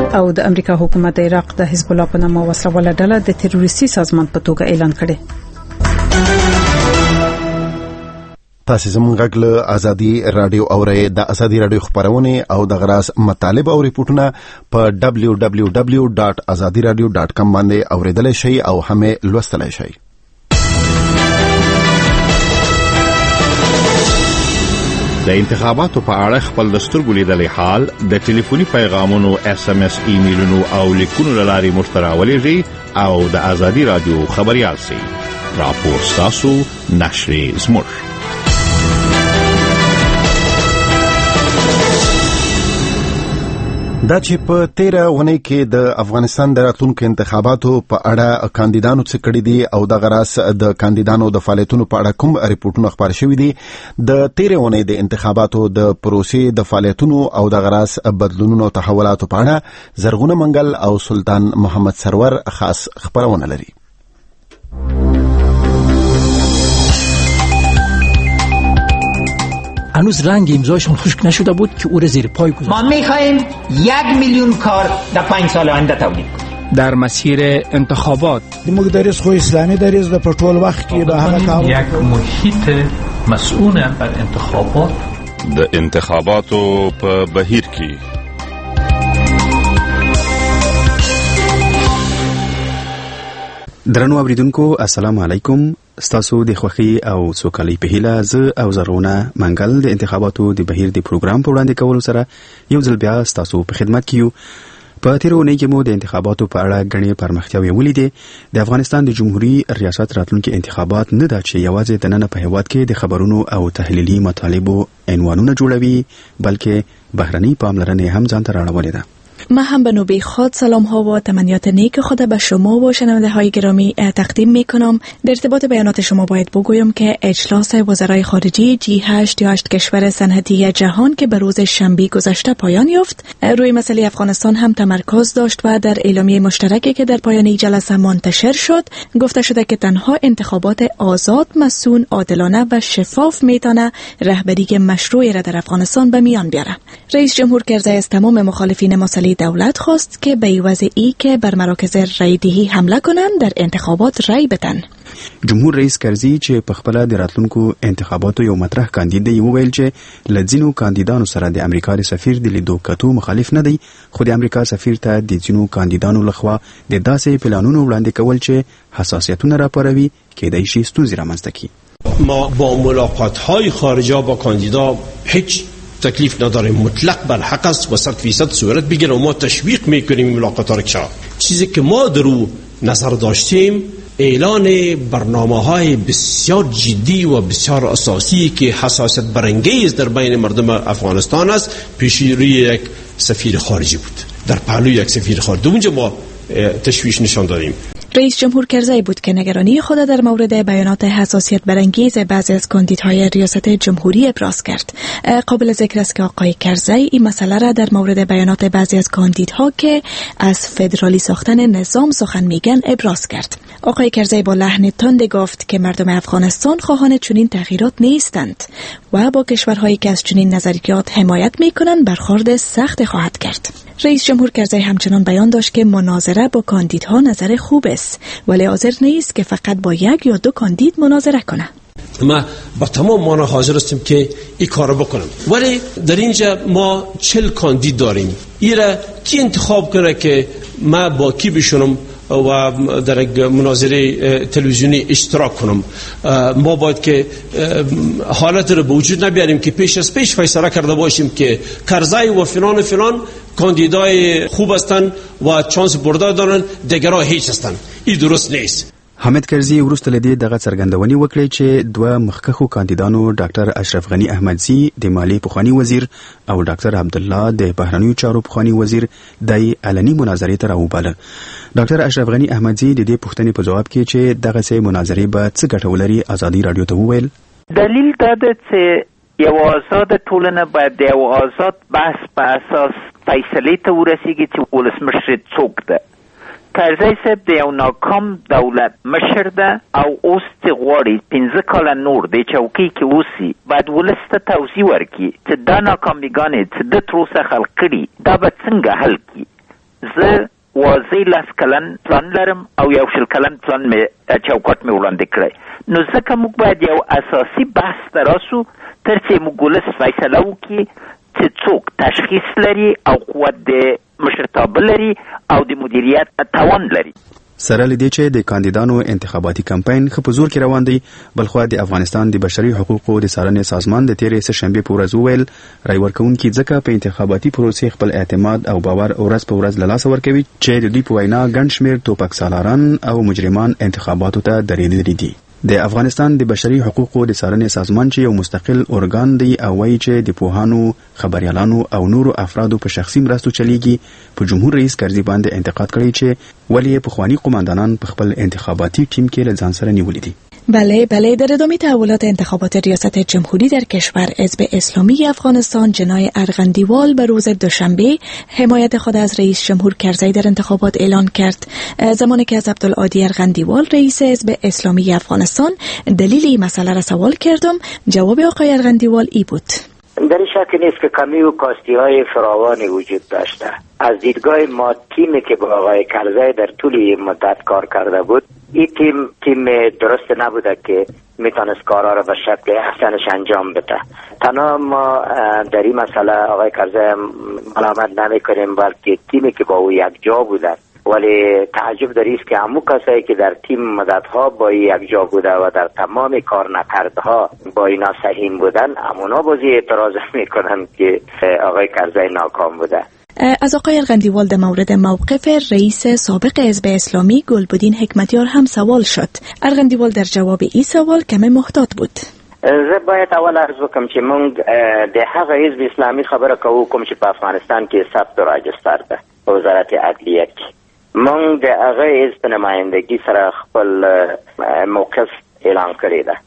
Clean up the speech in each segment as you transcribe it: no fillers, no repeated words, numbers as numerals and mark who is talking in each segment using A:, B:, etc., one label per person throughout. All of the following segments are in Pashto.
A: او د امریکا حکومت د عراق د حزب الله په نامه وسله ډله د تروریستي سازمان په توګه اعلان کړي.
B: تاسو زموږ غږ له ازادي رادیو اورئ. د ازادي رادیو خبرونه او د غراس مطالب او ریپورتونه په www.azadiradio.com باندې اوریدل شي او هم لوستل شي.
C: د انتخاباتو په اړه خپل دستورګو لیدلې حال د ټلیفوني پیغامونو SMS ایمیلونو او لیکونو لاري مشتراولېږي او د ازادي رادیو خبريال سي راپور تاسو نشر زموږ.
B: دا چې په 13 ونې کې د افغانستان د راتلونکو انتخاباتو په اړه کاندیدانو څه کړي دي او د غراس د کاندیدانو د فعالیتونو په اړه کوم ریپورتونه خبر شوي دي. د 13 ونې د انتخاباتو د پروسې د فعالیتونو او د غراس بدلونونو او تحولاتو په اړه زرغونه منګل او سلطان محمد سرور خاص خبرونه لري.
D: هنوز رنگ امضایشون خشک نشده بود که او را زیر پای گذاشت.
E: ما می‌خواهیم 1,000,000 کار در 5 سال آینده تولید کنیم.
F: در مسیر انتخابات
G: موږ دریس خو اسلامي دریس د پټول وخت کې به هغه کار
H: یک محیط مسئول بر انتخابات
I: د انتخاباتو په بهیر کې
J: درنو اوریدونکو السلام علیکم. ستاسو د خوښي او سوکالۍ په هیله زه او زرغونه منګل د انتخاباتو د بهیر د پروګرام په وړاندې کولو سره یو ځل بیا ستاسو په خدمت کې یو. په تیرونی کې مو د انتخاباتو په اړه غني پرمختیاوي ولیدې. د افغانستان د جمهوریت ریاست راتلونکي انتخابات نه دا چې یوازې د نن په هیواد کې د خبرونو او تحلیلي مطالبو عنوانونه جوړوي بلکې بهرني پاملرنه هم ځان ته راوړي ده.
K: من هم به نوبه خود سلام ها و تمنیات نیک خود به شما و شنونده های گرامی تقدیم می کنم. در ارتباط بیانات شما باید بگویم که اجلاس وزرای خارجه G8 یا 8 کشور صنعتی جهان که به روز شنبه گذشته پایان یافت روی مسئله افغانستان هم تمرکز داشت و در اعلامیه مشترکی که در پایان جلسه منتشر شد گفته شده که تنها انتخابات آزاد، مسئول، عادلانه و شفاف میتونه رهبری مشروعی را در افغانستان به میان بیاره. رئیس جمهور کرزی از تمام مخالفین مسئله دولت خواست که به عوض ای که بر مراکز رایدهی حمله کنند در انتخابات رای بدن.
J: جمهور رئیس کرزی چې په خپل د راتلونکو انتخاباتو یو مطرح کاندید دی وویل چې لځینو کاندیدانو سره د امریکا د سفیر د لیدو کتو مخالف نه دی، خو د امریکا سفیر ته د ځینو کاندیدانو لخوا د داسې پلانونو وړاندې کول چې حساسیتونه راپاروي کېدای شي ستونزې رامنځته کړي.
L: ما با ملاقات‌های خارجه با کاندیدا هیچ تکلیف نداریم، مطلق بر حق است و 100% صورت بگیره و ما تشویق میکنیم ملاقات ها را. چیزی که ما در او نظر داشتیم اعلان برنامه‌های بسیار جدی و بسیار اساسی که حساسیت برانگیز در بین مردم افغانستان است پیشروی یک سفیر خارجی بود. در پهلوی یک سفیر خارجی اونجا ما تشویش نشان دادیم.
K: رئیس جمهور کرزی بود که نگرانی خود در مورد بیانات حساسیت برانگیز بعضی از کاندیدهای ریاست جمهوری ابراز کرد. قابل ذکر است که آقای کرزی این مسئله را در مورد بیانات بعضی از کاندیدها که از فدرالی ساختن نظام سخن میگن ابراز کرد. آقای کرزی با لحن تند گفت که مردم افغانستان خواهان چنین تغییرات نیستند و با کشورهایی که از چنین نظریات حمایت میکنند برخورد سخت خواهد کرد. رئیس جمهور کرزی همچنان بیان داشت که مناظره با کاندیدها نظر خوب است ولی حاضر نیست که فقط با یک یا دو کاندید مناظره کنه.
L: ما با تمام مانا حاضر هستیم که این کار بکنم، ولی در اینجا ما 40 کاندید داریم. ایرا کی انتخاب کنه که ما با کی بشونم و در یک مناظره تلویزیونی اشتراک کنم؟ ما باید که حالت رو به وجود نبیاریم که پیش فیصله کرده باشیم که کرزی و فلان و فلان کاندیدای خوب هستن و چانس برده دارن، دیگرها هیچ هستن. این درست نیست.
J: حامد کرزی وروسته لدی دغه څرګندونې وکړې چې دوه مخکښو کاندیدانو ډاکټر اشرف غنی احمدزی د مالی پخوانی وزیر او ډاکټر عبد الله د بهرنیو چارو پخوانی وزیر د علني مناظرې ته راوباله. ډاکټر اشرف غنی احمدزی د دې پوښتنې په جواب کې چې دغه سه مناظرې به څه ګټه ولري ازادي رادیو ته وویل
M: دلیل داده چې یو آزاد ټولنه باید یو آزاد بحث په اساس فیصله ته ورسیږي چې ولسمشر څوک ده. کرزی صاحب د یو ناکام دولت مشر ده او اوس ته غواړي 15 کال نور د چوکۍ کې اوسي، باید ولس ته توضیح ورکړي چې دا ناکامیګانې چې د تر اوسه خلق کړي دا به څنګه حل کړي. زه واضح 10 کلن پلان لرم او 1 کلن پلان می چوکاټ می وړاندې کړی. نو ځکه موږ باید یو اساسي بحث تراسو تر څو موږ ولس فیصله وکړي چې څوک تشخیص لري او قوت د مشرتابه لري او د مدیریت توان لري.
J: سره لدې چې د کاندیدانو انتخاباتي کمپاین خو په زور کې روان دی، بلخو د افغانستان د بشري حقوقو د څارنې سازمان د تیرې سه شنبه په ورځ ویل رای ورکوونکي ځکه په انتخاباتي پروسې خپل اعتماد او باور ورځ په ورځ له لاسه ورکوي چې د دوی په وینا ګڼ شمېر توپک سالاران او مجرمان انتخاباتو ته درېدلي دي. د افغانستان د بشري حقوقو د څارنې سازمان چې یو مستقل ارګان دی او وایي چې د پوهانو، خبريالانو او نورو افرادو په شخصي مرستو چلیږي، په جمهور رئیس کرزي باندې انتقاد کړی چې ولی پخوانی قوماندانان په خپل انتخاباتي ټیم کې له ځان سره نیولې دي.
K: بله در ادامه تحولات انتخابات ریاست جمهوری در کشور، حزب اسلامی افغانستان جنای ارغندیوال به روز دوشنبه حمایت خود از رئیس جمهور کرزی در انتخابات اعلان کرد. زمانی که از عبدالعادی ارغندیوال رئیس حزب اسلامی افغانستان دلیل این مسئله را سوال کردم، جواب آقای ارغندیوال ای بود:
N: در شک نیست که کمی و کاستی های فراوانی وجود داشته. از دیدگاه ما تیمی که با آقای کرزی در طول این مدت کار کرده بود، این تیم درست نبوده که میتونست کارها را به شکل احسنش انجام بده. تنها ما در این مسئله آقای کرزی ملامت نمی کنیم، بلکه تیمی که با او یک جا بوده. ولی تعجب در است که همون کسایی که در تیم مدتها با یک جا بوده و در تمام کار نکردها با اینا سهیم بودن، همونا بازی اعتراض میکنن که آقای کرزی ناکام بوده.
K: از آقای ارغندیوال در مورد موقف رئیس سابق حزب اسلامی گلبدین حکمتیار هم سوال شد. ارغندیوال در جواب این سوال کمی محتاط بود.
N: زه باید اول عرض وکم چې مونږ د هغه حزب اسلامي خبره کوو کوم چې په افغانستان کې ثبت او راجستر ده په وزارت عدلیه کې. مونږ د هغه حزب نمایندګي سره خپل موقف اعلان کړی ده.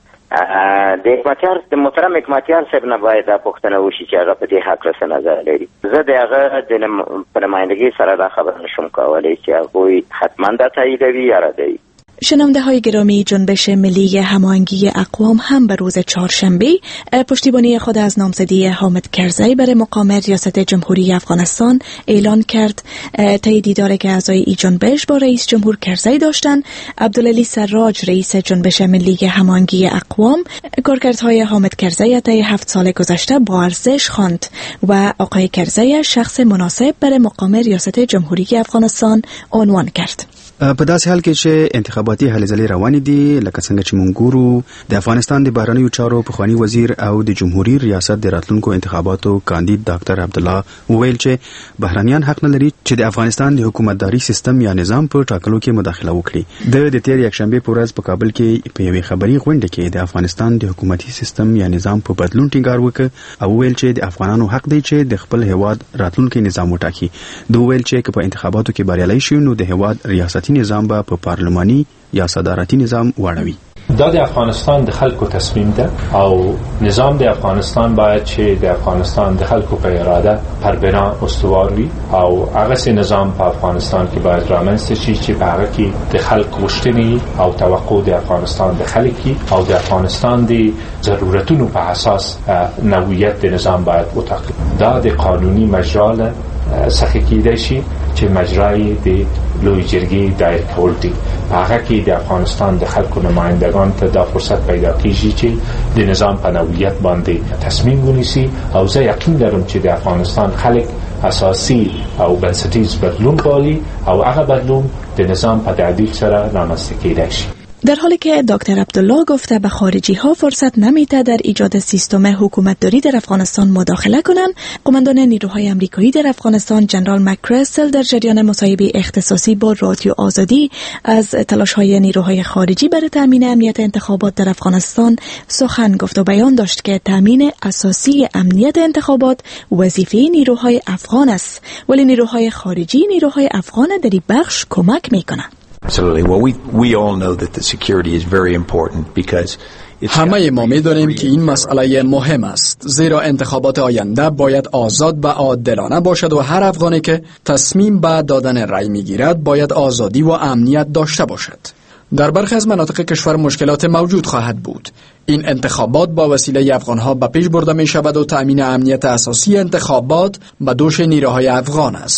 N: د محترم حکمتیار صاحب نه باید پوښتنه وشي چې هغه په دې حق څه نظر لري. زه د هغه په نمایندګۍ سره دا خبره نشم کولی چې هغوی حتما دا تاییدوي یا ردوي.
K: شنونده های گرامی، جنبش ملی هماهنگی اقوام هم به روز چهارشنبه پشتیبانی خود از نامزدی حامد کرزی برای مقام ریاست جمهوری افغانستان اعلان کرد. طی دیداری که اعضای این جنبش با رئیس جمهور کرزی داشتند، عبدالعلی سراج رئیس جنبش ملی هماهنگی اقوام کارکردهای حامد کرزی طی 7 سال گذشته با ارزش خواند و آقای کرزی شخص مناسب برای مقام ریاست جمهوری افغانستان عنوان کرد.
J: په داسې حال کې چې انتخاباتي هلې ځلې روانې دي، لکه څنګه چې مونږ ګورو د افغانستان د بهرنیو چارو پخوانی وزیر او د جمهوریت ریاست د راتلونکو انتخاباتو کاندید ډاکټر عبدالله وویل چې بهرنیان حق نه لري چې د افغانستان د حکومتداري سیستم یا نظام په ټاکلو کې مداخله وکړي. د تیر یکشنبه په ورځ په کابل کې په یوې خبري غونډه کې د افغانستان د حکومتي سیستم یا نظام په بدلون ټینګار وکړ او وویل چې د افغانانو حق دی چې د خپل هیواد راتلونکي نظام وټاکي. دوی وویل چې په انتخاباتو کې بریالي شي نو د هیواد ریاستي نظام به په پارلماني یا صدارتي نظام واړوي.
H: دا د افغانستان د خلکو تصمیم ده او نظام د افغانستان باید چې د افغانستان د خلکو په اراده پر بنا استوار وي او هغه سي نظام په افغانستان کې باید رامنځته شي چې په هغه کې د خلکو غوښتنې او توقع د افغانستان د خلکو او د افغانستان د ضرورتونو په اساس نوعیت د نظام باید وټاکل. دا د قانوني مجرا څخه کېدای شي چې مجرای د لوی جرګې دایر کول دي. هغه کې د افغانستان د خلکو نمایندگان ته دا فرصت پیدا کیږي چې د نظام په نوعیت باندې تصمیم ونیسي او زه یقین لرم چې د افغانستان خلک اساسي او بنسټیز بدلون غواړي او هغه بدلون د نظام په تعدیل سره رامنځته کېدای شي.
K: در حالی که دکتر عبدالله گفته به خارجی ها فرصت نمیده در ایجاد سیستم حکومتداری در افغانستان مداخله کنند، قماندان نیروهای آمریکایی در افغانستان جنرال مکرستل در جریان مصاحبه اختصاصی با رادیو آزادی از تلاش های نیروهای خارجی برای تامین امنیت انتخابات در افغانستان سخن گفت و بیان داشت که تامین اساسی امنیت انتخابات وظیفه نیروهای افغان است، ولی نیروهای خارجی نیروهای افغان در این بخش کمک میکنند.
O: Absolutely. Well, we all know that the security is very important because
F: همه ما می‌دانیم که این مسئله مهم است، زیرا انتخابات آینده باید آزاد و عادلانه باشد و هر افغانی که تصمیم به دادن رأی می‌گیرد باید آزادی و امنیت داشته باشد. در برخی از مناطق کشور مشکلات موجود خواهد بود. این انتخابات با وسیله افغان‌ها به پیش برده می‌شود و تأمین امنیت اساسی انتخابات به دوش نیروهای افغان است.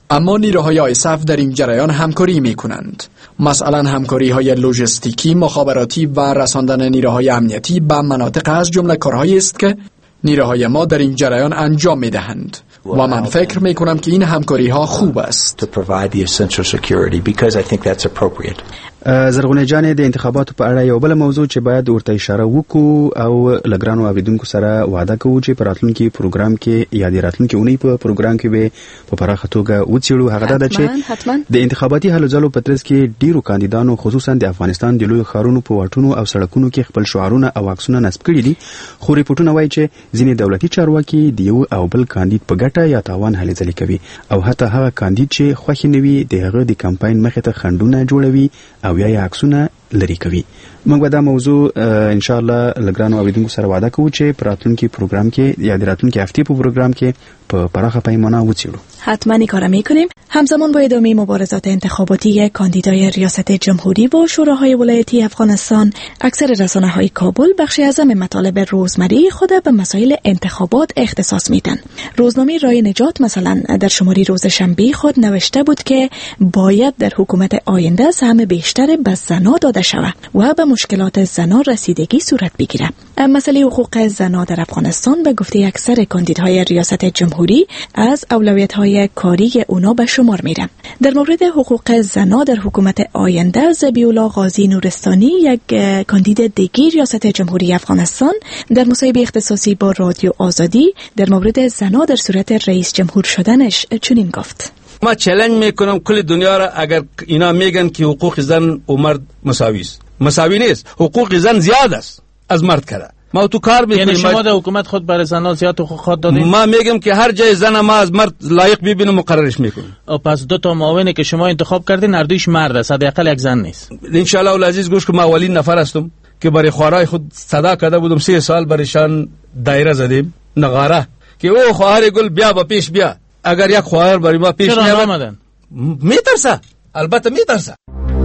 F: اما نیروهای آیسف در این جریان همکاری می کنند. مثلا همکاری های لوجستیکی، مخابراتی و رساندن نیروهای امنیتی به مناطق از جمله کارهایی است که نیروهای ما در این جریان انجام می دهند و من فکر می کنم که این همکاری ها خوب است.
J: زرغونه جان د انتخاباتو په اړه یو بل موضوع چې باید ورته اشاره وکړو او لګرانو اوریدونکو سره وعده کوو چې په راتلونکي پروګرام کې یا د راتلونکي اونۍ په پروګرام کې به په پراخه توګه وڅېړو. هغه دا چې د انتخاباتي هلو ځلو په ترڅ کې ډیرو کاندیدانو خصوصا د افغانستان د لوی ښارونو په واټونو او سړکونو کې خپل شعارونه او عکسونه نصب کړي دي، خو ریپورتونه وایي چې ځینې دولتي چارواکي د یو او بل کاندید په ګټه یا تاوان هلې ځلې کوي او حتی هغه کاندید چې خوښ نه وي د هغه د کمپاین مخې ته خنډونه جوړوي او یا عکسونه لري کوي. موږ به دا موضوع ان شاء الله لګرانو اوریدونکو سره وعده کوو چې په راتلونکي پروګرام کې یا د راتلونکي هفتې په پروګرام کې په پراخه پیمانه وڅېړو.
K: حتما این کارو میکنیم. همزمان با ادامه مبارزات انتخاباتی کاندیدای ریاست جمهوری با شوراهای ولایتی افغانستان، اکثر رسانه‌های کابل بخشی اعظم مطالب روزمره خود به مسائل انتخابات اختصاص میدن. روزنامه رای نجات مثلا در شماره روز شنبه خود نوشته بود که باید در حکومت آینده سهم بیشتر به زنان داده شود و به مشکلات زنان رسیدگی صورت بگیرد. مسئله حقوق زنان در افغانستان به گفته اکثر کاندیدهای ریاست جمهوری از اولویت‌های کاری اونا به شمار میره. در مورد حقوق زنان در حکومت آینده ذبیح‌الله قاضی نورستانی، یک کاندید دیگر ریاست جمهوری افغانستان، در مصاحبه اختصاصی با رادیو آزادی در مورد زنان در صورت رئیس جمهور شدنش چنین گفت:
P: ما چالش میکنم کل دنیا را اگر اینا میگن که حقوق زن و مرد مساوی است، مساوی نیست. حقوق زن زیاد است از مرد کرده. ما تو کار میکنیم.
Q: یعنی شما در حکومت خود برای زنان زیاد حقوق دادید؟
P: ما میگم که هر جای زن ما از مرد لایق ببینیم مقررش میکنیم.
Q: پس دو تا معاونی که شما انتخاب کردین هر دویش مرد است، حداقل یک زن نیست.
P: ان شاء الله العزیز گوش که ما اولین نفر هستم که برای خواهرای خود صدا کرده بودم. 3 سال برایشان دایره زدیم نغاره که او خواهر گل بیا با پیش بیا. اگر یک خواهر برای ما پیش نیامد میترسه، البته میترسه.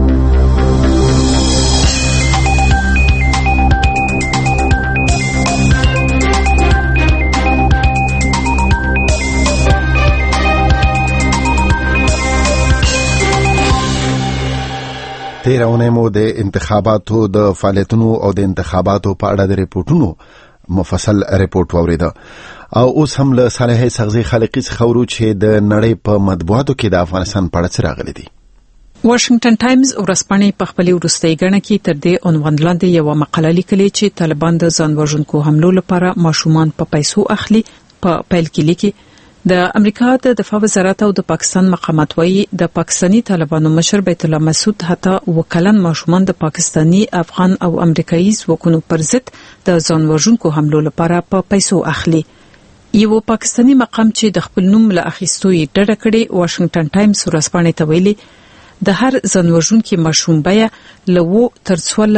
B: تیرونه مو د انتخاباتو د فعالیتونو او د انتخاباتو په اړه د ریپورتونو مفصل ریپورت واوریده او اوس هم له صالح سغزی خالقی څخه ورو چې د نړۍ په مطبوعاتو کې د افغانستان په اړه څه راغلي دي.
A: واشنگټن ټایمز ورځپاڼې په خپل وروستۍ غڼه کې تر دې عنوان لاندې یو مقاله لیکلې چې طالبان د ځان وژونکو حملو لپاره ماشومان په پیسو اخلي. په پیل کې لیکي د امریکا د دفاع وزارت او د پاکستان مقامات وایي د پاکستانی طالبانو مشر بیت الله مسعود حتی وکلن ماشومان د پاکستانی، افغان او امریکایي ځواکونو پر ضد د ځان وژونکو حملو لپاره په پیسو اخلي. یو پاکستانی مقام چې د خپل نوم له اخیستو یې ډډه کړې واشنگټن ټایمز ورځپاڼې ته ویلي د هر ځان وژونکي ماشوم بیه له $2 تر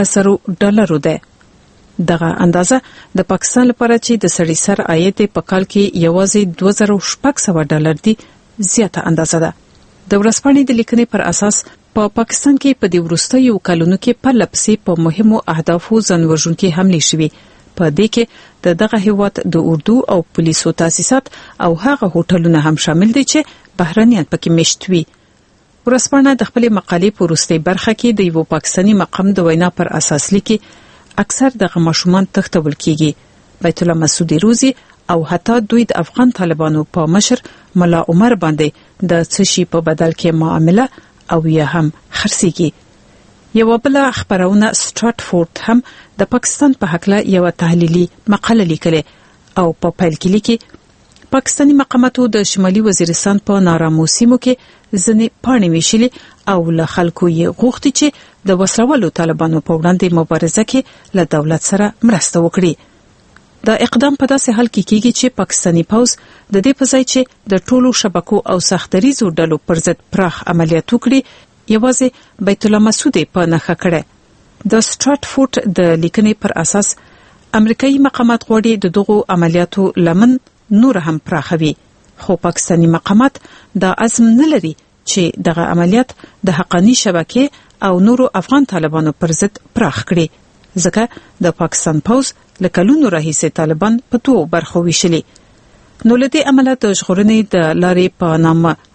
A: $14 ده. دغه اندازه د پاکستان لپاره چې د سړي سر عاید په کال کې یوازې $2600 دی زیاته اندازه ده. د ورځپاڼې د لیکنې پر اساس په پاکستان کې په دې وروستیو کلونو کې په لپسې په مهمو اهدافو ځان وژونکي حملې شوې. په دې کې دغه هیواد د اردو او پولیسو تاسیسات او هغه هوټلونه هم شامل دي چې بهرنیان پکې مشت وي. ورځپاڼه د خپل مقالې په وروستۍ برخه کې د یو پاکستانی مقام د وینا پر اساس لیکي اکثر دغه ماشومان تښتول کیږي. بیت الله مسعود روزي او حتی دوی د افغان طالبانو په مشر ملا عمر باندې د څه شي په بدل کې معامله او یا هم خرڅيږي. یو بل خبرونه سټراتفورد هم د پاکستان په حق له یو تحلیلي مقاله لیکله او په پیل کې لیکي پاکستانی مقاماتو د شمالي وزیرستان په نارامو سیمو کې ځنې پاڼې ویشلې او له خلکو یې غوښتي چې د وسلوالو طالبانو په وړاندې مبارزه کې له دولت سره مرسته وکړي. دا اقدام په داسې حال کې کیږي چې پاکستانی پوځ د دې په ځای چې د ټولو شبکو او سختریزو ډلو پر ضد پراخ عملیات وکړي یوازې بیت الله مسعود په نخښه کړه. د سټراتفورد د لیکنې پر اساس امریکایي مقامات غواړي د دغو عملیاتو لمن نور هم پراخوي، خو پاکستانی مقامات دا عزم نه لري چې دغه عملیات د حقانی شبکې او نورو افغان طالبانو پر ضد پراخ کړي، ځکه د پاکستان پوځ لکلونو راهیسې طالبان په 2 برخو ویشلي. نو لدې عملیات ژغورنې د لارې په نامه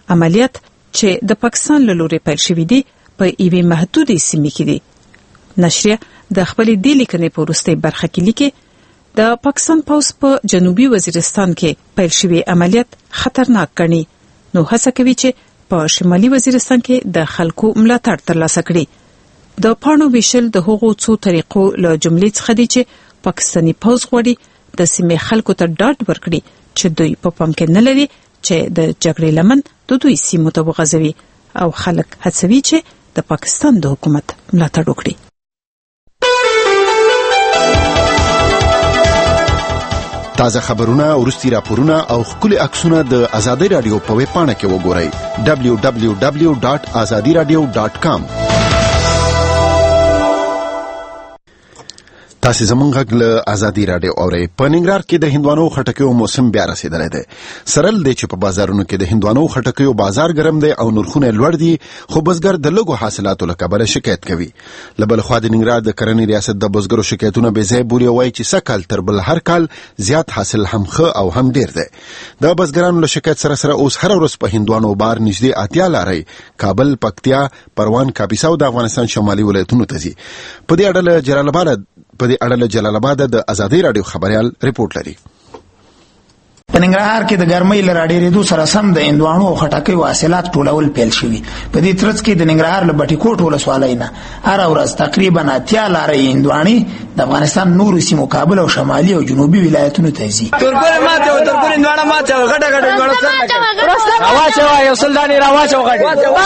A: عملیات چې د پاکستان له لوري پیل شوی دی په ایوي محدودې سیمې کې دی. نشریه د خپلې د لیکنې په وروستۍ برخه کې لیکي د پاکستان پوز په جنوبي وزیرستان کې پیل شوی عملیات خطرناک ګڼي، نو هڅه کوي چې په شمالي وزیرستان کې د خلکو ملاتړ ترلاسه کړي. د پاڼو ویشل د هغو څو طریقو له جملې څخه دي چې پاکستاني پوز غواړي د سیمې خلکو ته ډاډ ورکړي چې دوی په پام کې نه لري چې د جګړې لمن د دوی سیمو ته وغځوي او خلک هڅوي چې د پاکستان د حکومت ملاتړ وکړي.
B: تازه خبرونه، ورستي راپورونه او خولي عکسونه د آزادۍ رادیو په ویب پاڼه کې وګورئ www.azadiradio.com. تاسو زمونږ غږ له آزادۍ رادیو اورئ. په ننګرهار کې د هندوانو خټکیو موسم بیا رسیدلی دی. سرل دی چې په بازارونو کې د هندوانو خټکیو بازار ګرم دی او نرخونه لوړ دي، خو بزګر د لږو حاصلاتو له کبله شکایت کوي. له بل خوا د ننګرهار د کرنې ریاست د بزګرو شکایتونه بې ځای بولي او وایي چې سږ کال تر بل هر کال زیات حاصل هم ښه او هم ډیر دی. د بزګرانو له شکایت سره سره اوس هر ورځ په هندوانو بار نږدې 80 لارې کابل، پکتیا، پروان، کاپیسا او د افغانستان شمالي ولایتونو ته ځي. په دې اړه جلال آباد د آزادۍ رادیو خبريال ریپورت لري.
G: په ننګرهار کې د ګرمۍ له راډېرېدو سره سم د هندوانو او خټکیو حاصلات ټولول پیل شوي. په دې ترڅ کې د ننګرهار له بټي کوټ ولسوالۍ نه هره ورځ تقریبا 80 لارې هندوانې د افغانستان نورو سیمو کابل او شمالي او جنوبي ولایتونو ته ځي.
R: ترکل ماته او ترکل هندوانه ماته غټه غټه هندوانه سره راواچو یو سلداني راواچو غټه.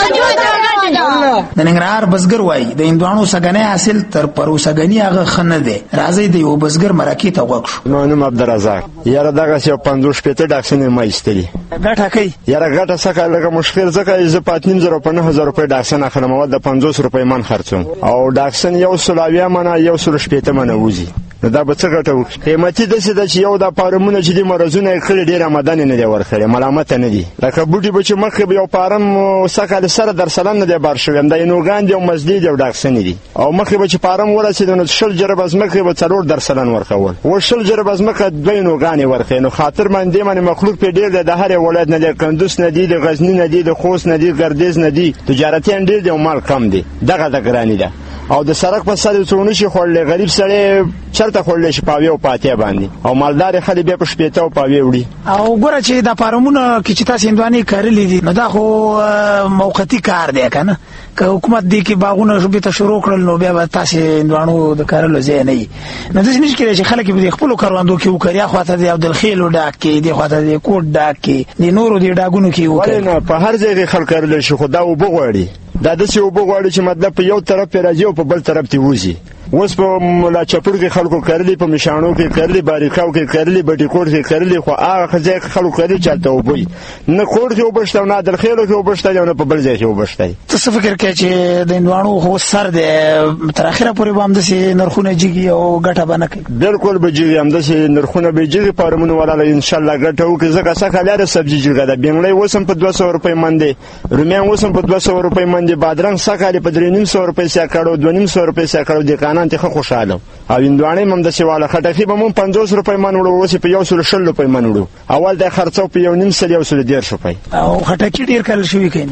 G: د ننګرهار بزګر وایي د هندوانو سګنې حاصل تر پروسګنی هغه خنه دی. راځي د یو بزګر مرکه ته وګورئ.
S: نوم عبدالرزاق. یاره دغه یو 50 شپته ډاکسنې ما ایستلې.
G: غټه کوي.
S: یاره غټه سکه لکه مشکل ځکه ز 5000 په 9000 روپے ډاکسن اخلم او د 500 روپے من خرڅوم او ډاکسن یو سلاویا منه یو سل شپته منه وځي. دا به څه ګټه وکړي؟ قیمتي د څه د چې یو د پارمونه چې د مرزونه کړي ډیر آمدن نه دی ورخړي، ملامت نه دي. لکه بوټي به چې مخه به یو پارم سکه سره در سلام نه دی بار شوم د نوګان دی او مسجد او ډاکسن دي او مخه به چې پارم ورسېدنه شل جرب از مخه به څلور در سلام ورخول و شل جرب از مخه دوی نوګان ورخې نو خاطر باندې باندې مخلوق په ډیر د هر ولایت نه دی، کندوز نه دی، د غزنی نه دی، د خوست نه دی، ګردیز نه دی، تجارتي ډیر دی او مال کم دی. دغه د ګرانی ده او د سرک په سر څونو شي خړلې غریب سره چرته خړلې شي پاوی او پاتې باندې او مالدار خلک به په شپېته او پاوی وړي.
G: او ګوره چې د پارمونه کې چې تاسو هندوانې کارلې دي نو دا خو موقتی کار دی کنه، که حکومت دی کې باغونه شو به شروع کړل نو بیا تاسو هندوانو د کارلو ځای نه نو د نش کې چې خلک به خپل کاروندو کې وکړیا خواته دی عبد الخیل ډاک کې دی خواته دی کوټ ډاک کې دی نورو دی ډاګونو کې وکړي.
S: نه په هر ځای کې خلک کارل شي خو دا وبغوړي دا د څه وبغوړي چې مطلب په یو طرف راځي او په بل طرف تی وځي. اوس په ملا چپړ کې خلکو کړلې، په مشانو کې کړلې، باریکاو کې کړلې، بټي کوټ کې کړلې، خو هغه ځای خلکو کړلې چلته وبوي نه کوټ کې وبشته نه در خیلو کې وبشته نه په بل ځای کې وبشته.
G: ته څه فکر کوي چې د هندوانو خو سر د تر اخره پورې باندې سي نرخونه جګي او ګټه بنه کوي؟
S: بالکل به جګي هم د سي نرخونه به جګي پرمنو ولاله ان شاء الله ګټه وکړي. ځکه څنګه لاره سبزي جګه ده، بنگلې وسم په 200 روپۍ باندې، رومیان وسم په 200 روپۍ باندې، بادرنګ څنګه په 300 روپۍ سیا کړو، 200 روپۍ سیا کړو، د قانون ته خوشاله او هندوانې مم د سیواله خټکی به مم 50 روپۍ منوړو اوس په 100 روپۍ منوړو. اول د خرڅو په 1.5 روپۍ
G: او خټکی ډیر کل شوی کې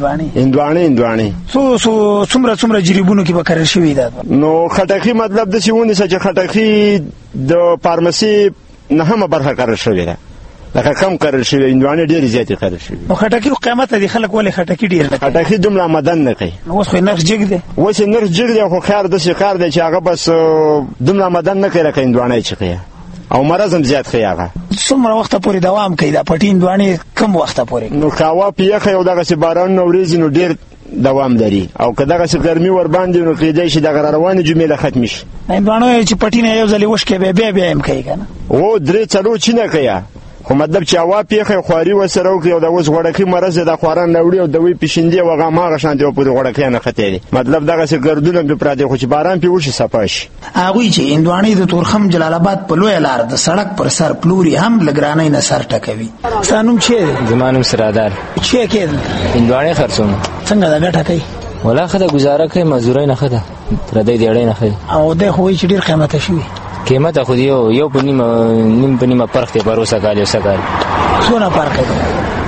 S: هندوانې
G: سو څومره جریبونو کې به کار شوی ده.
S: نو خټکی مطلب د سیونه چې خټکی د فارماسي نه هم برخه کار شوی ده، لکه کم کار شوی هندوانې ډیر زیات کار شوی.
G: نو خټکی قیمت دي خلک ولې خټکی ډیر نه
S: خټکی دومره آمدن نه کوي.
G: اوس خو نرخ جګ دی،
S: اوس نرخ جګ دی خو خیر د څه کار دی چې هغه بس دومره آمدن نه کوي لکه هندوانې چې کوي او مرزم زیات کوي. هغه
G: څومره وخت پورې دوام کوي دا پټی هندوانې کم وخت پورې؟
S: نو کاوه پیخه یو دغه سي باران نو ورځ نو ډیر دوام لري او که دغه ګرمي ور باندې نو کېدای شي دغه روانه جمله ختم شي.
G: هندوانو چې پټی نه یو ځلې وشکې بیا هم کوي کنه
S: او درې څلور چې نه کوي خو مطلب چې هوا پیخه خواري وسره او د اوس غړکی مرز د خواران نوړي او د وی پښیندې وغه ماغه شان دی په غړکی نه خته مطلب دغه څه ګردونه به پراته خو چې باران پیوشي صفاش.
G: هغه چې هندوانې د تورخم جلال آباد په لوی لار د سړک پر سر پلوري هم لګرانې نه سر ټکوي. ستانوم چې
T: زمانم سرادار
G: چې کې
T: هندوانې خرڅوم
G: څنګه دا ګټه کوي؟
T: ولا خدای گزاره کوي مزدوري نه خدای تر دې دیړې نه خدای
G: او د خو چې ډیر قیمته شي
T: قیمت خو یو په نیمه پرخ ته باروسه کاله سکال
G: څونه فرق دی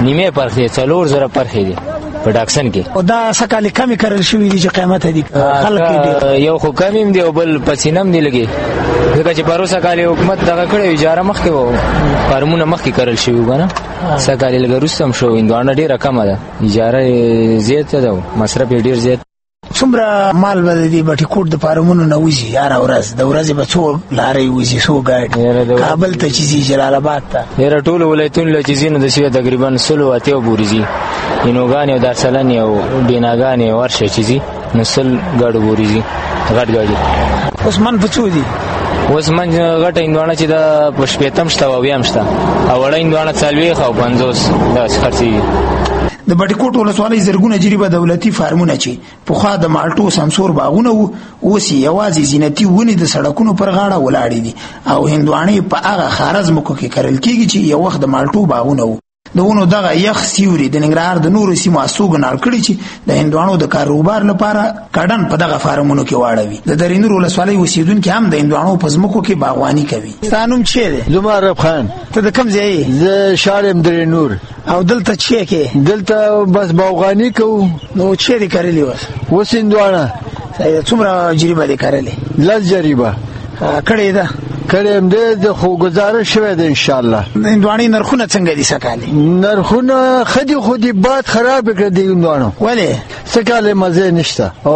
T: نیمه پرخې 4000 پرخې دي په ډاکسن کې.
G: او دا سکالي کمی کړل شوې دي چې قیمت دي خلک
T: یو خو کمیم دی او بل پسینم دی لګي ځکه چې پروسه کالي حکومت دغه کړې اجاره مخکې وو فارمونه مخکې کړل شوی وګنه سکالي لګروستم شو اندوانه ډیره کم ده اجاره زیاته ده مصرف ډیر زیات.
G: څومره مال به دي بټي کوټ د فارمونو نه وځي یار ورځ د ورځې به څو لارې وځي څو ګاډي کابل ته چیزي جلال آباد ته
T: هر ټول ولایتونو له چیزینو د شی تقریبا 100 اتیو بوريزي اینوګان او دارسلان او بیناګان ورشه چیزي نسل ګاډو بوريزي غټ ګاډي.
G: اوس من پڅو دي
T: اوس من غټ اندوانه چې د پښپېتم شته او بیا مشته او وړ اندوانه 40 او 50 دا خرڅي.
G: د بټي کوټ ولسوالۍ زرګونه جریبه دولتي فارمونه چې په خوا د مالټو سمسور باغونه وو اوس یوازې زینتي ونې د سړکونو پر غاړه ولاړې دي او هندوانې په هغه خارز مکو کې کرل کېږي چې یو وخت د مالټو باغونه وو. دونه دغه یخ سیوري د ننګرهار د نورو سیمو اسوګ نال کړی چې د هندوانو د کاروبار لپاره کډن په دغه فارمونو کې واړوي. د درینور ولسوالۍ اوسیدونکو هم د هندوانو په ځمکو کې باغواني کوي. ستانوم چه دی؟
U: زمارب خان.
G: ته د کوم ځای؟
U: زه شارم درینور.
G: او دلته چه کې؟
U: دلته بس باغواني کوو.
G: نو چه دی کړلی وس؟
U: وس هندوانه.
G: څومره جریبه دی کړلی؟
U: 10 جریبه.
G: کړی ده
U: کریم دې د خو گزارش شوه ده ان شاء الله.
G: هندوانې نرخونه څنګه دي سکالي؟
U: نرخونه خودي باد خراب کړ دي هندوانو.
G: ولې؟
U: سکالي مزه نشته او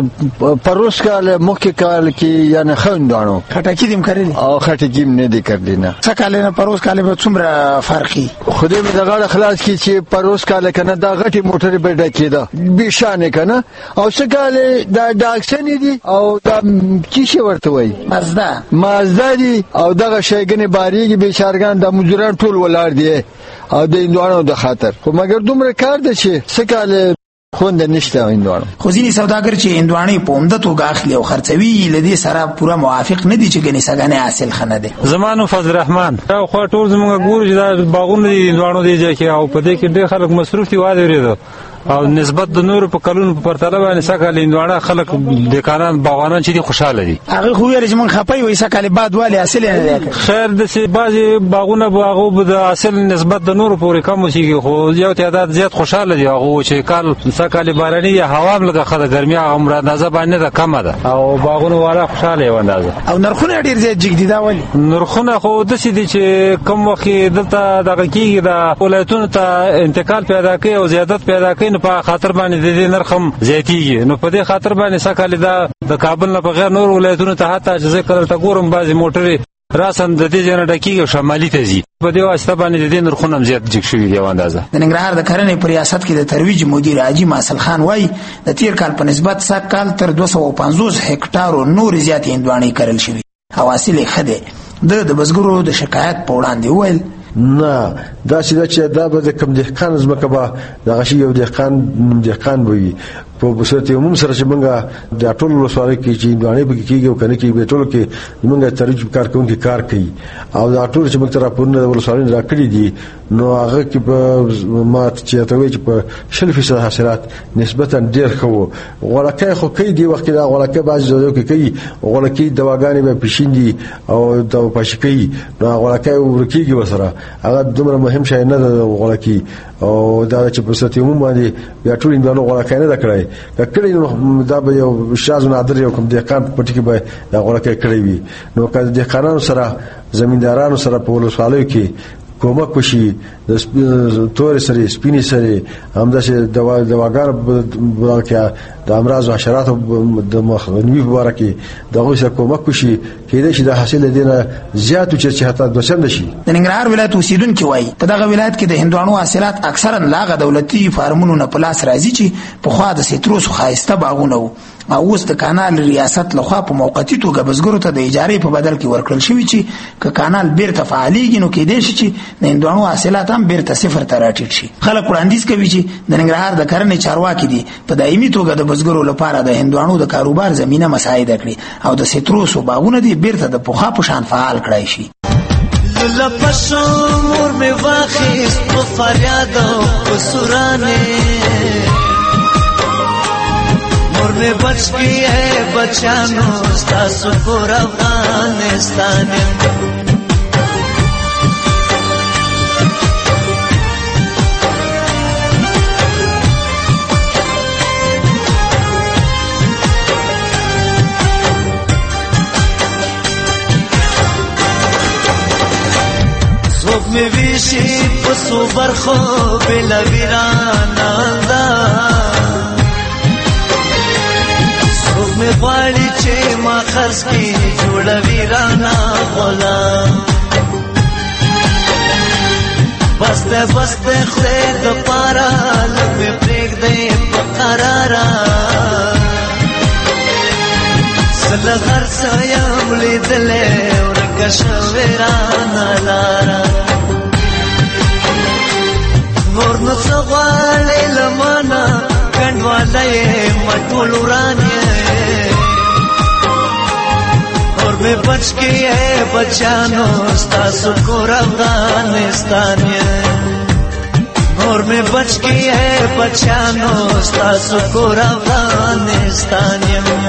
U: پروس کال مخکې کال کې یعنی هندوانو
G: خټکی دیم کړل
U: او خټکی نه دي کړل نه.
G: سکالي نه پروس کال به څومره فرقي؟
U: خدای مې دغه خلاص کی چې پروس کال کنه دا غټي موټر به ډکیدا بشانه کنه او سکالي دا ډاکسن دي او دا کیشه ورته وای مازدا دي او دغه شیګنې باریږي بیچارګان د مزدوران ټول ولاړ دي او د هندوانو د خاطر خو مګر دومره کار ده چې سکاله خوند نشته هندوانو.
G: خو ځینې سوداګر چې هندوانې په عمده توګه اخلي او خرڅوي لدې سره پوره موافق نه دي چې ګنې سګنې حاصل خنه دي.
V: زمانو فضل الرحمن او خو ټول زموږ ګور چې دا باغونه دي هندوانو دي چې او په دې کې ډېر خلک مصروف دي واده لري او نسبت د نور په کلونو په پرتله باندې سکه هندوانه خلک د کاران باغوانان چې خوشاله دي.
G: هغه خو یې چې مونږ خپای وې سکه بعد والی حاصل نه دی.
V: خیر د سي بعضي باغونه باغو د حاصل نسبت د نور پورې کم شي خو یو تعداد زیات خوشاله دي هغه چې کال سکه باراني هوا هم لږه خله ګرمي عمر اندازه باندې ده کم ده او باغونه والا خوشاله و اندازه
G: او نرخونه ډیر زیات جګ دي دا ولي؟
V: نرخونه خو د سي دي چې کم وخت دلته دغه کیږي د ولایتونو ته انتقال پیدا کوي او زیادت پیدا کوي په خاطر باندې د دې نرخم زیاتیږي نو په دې خاطر باندې سکه د کابل نه بغیر نور ولایتونو ته حتی چې ذکر ته ګورم بعضي موټرې راسن د دې جن ډکیږي شمالي ته ځي په دې واسطه باندې د دې نرخونه زیات جګ شوي دی اندازه.
G: د ننګرهار د کرنې په ریاست کې د ترویج مدیر حاجی ماسل خان وای د تیر کال په نسبت سږ کال تر 250 هکټارو نور زیات هندوانې کرل شوي او حاصل یې ښه دی. د بزګرو د شکایت په وړاندې وویل
U: نه دا چې دا به د کم دهقان زمکه به دغه شی یو دهقان وي په صورت عموم سره چې موږ د ټول ولسوالۍ کې چې هندوانې به کېږي او کنه کې به ټول کې موږ ترویج کارکونکي کار کوي او دا ټول چې موږ تر په ولسوالۍ راکړي دي نو هغه کې په مات چې ته وایي چې په 0% حاصلات نسبتا ډیر خو ولکه خو کې دی وخت دا ولکه باز ځو کې کوي ولکه دواګانې به پښیندي او د پښکې نو ولکه ورکیږي وسره هغه دومره مهم شی نه ده ولکه او دا چې په صورت عموم باندې بیا ټول هندوانو ولکه نه دا کړی کړي نو دا به یو شاز نادر یو کوم دهقان پټی کې به دا ولکه کړی وي نو کله دهقانانو سره زمیندارانو سره په ولسوالۍ کې کومک وشي د تور سره سپینی سره همداسې دواګار بلکې د امراض او حشرات د مخنیوي لپاره کې دغه سره کومک وشي کېدای شي د حاصل دینه زیات او چې حتی دوشند شي.
G: د ننګرهار ولایت اوسیدونکو وایي په دغه ولایت کې د هندوانو حاصلات اکثرا لاغه دولتي فارمونو نه پلاس راځي چې په خوا د سیتروس خایسته باغونه وو او اوس د کانال ریاست لخوا په موقتی توګه بزګرو ته د اجارې په بدل کې ورکړل شوی چې ک کانال بیرته فعالیږي نو کېدای شي چې د هندوانو حاصلات هم بیرته صفر ته راټیټ شي. خلک وړاندیز کوي چې د ننګرهار د کرنې چارواکي دي په دایمي توګه د بزګرو لپاره د هندوانو د کاروبار زمينه مساعده کړي او د سیتروس باغونه دي بیرته د پوخا په شان فعال کړای شي.
W: لپسو مور می واخیست په فریاد او سورانه مور می بچ کی ہے بچانو ستاسو پر افغانستان صبح میں ویشی پسو برخو بلا ویرانا انداز صبح میں غواړي چې ما خرڅ کی جوړه ویرانا غلام بسته بسته خدای د پارا لمه پرېږ دې په قرارا سل غر سایم لیدلې ورکه شویرانا لارا نور نو څه غواړې لمانا کنډواله ما ټول ورانې اور میں بچ کے ہے بچانو ستاسو کور افغانستان اور میں بچ کے ہے بچانو ستاسو کور افغانستان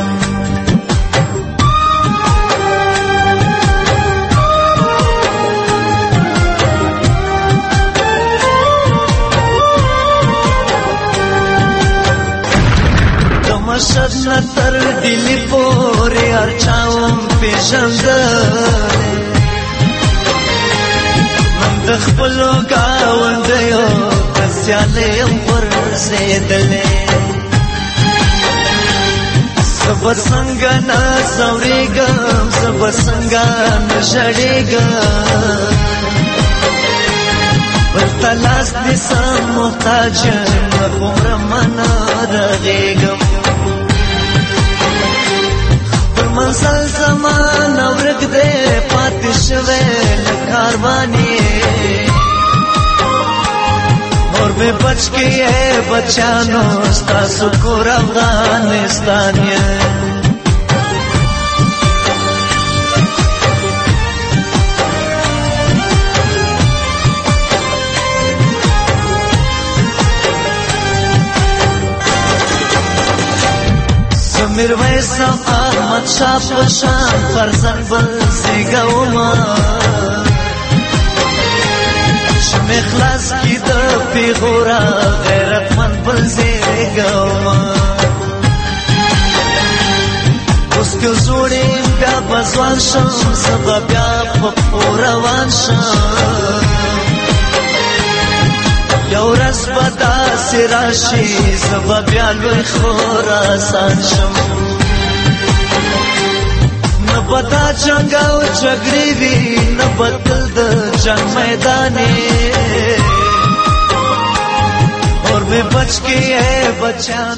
W: مشد نتر دلی پوری ارچاوم پیشند من دخپلو گاوندیو کسیالیم ورزیدلی سب سنگا نزوریگم سب سنگا نشڑیگم بلتلاس نیسم محتاجم نخومر من رغیگم منزل زمان ورک دے پاتش ویل کاروانی اور میں بچ کے ہے بچانو ستاسو کور افغانستان میرویس احمد شاه پشان فرزند بل زیگوما شم اخلاص کی د پیغورا غیرتمند بل زیگوما اوس که زوړې بیا بزوان شم سبا بیا په روان شم یو ورځ به داسې راشي زه به بیا لوی خراسان شم نه به دا جنګ او جګړې وي نه به تل د جنګ میدانې اور میں بچ کے ہے بچان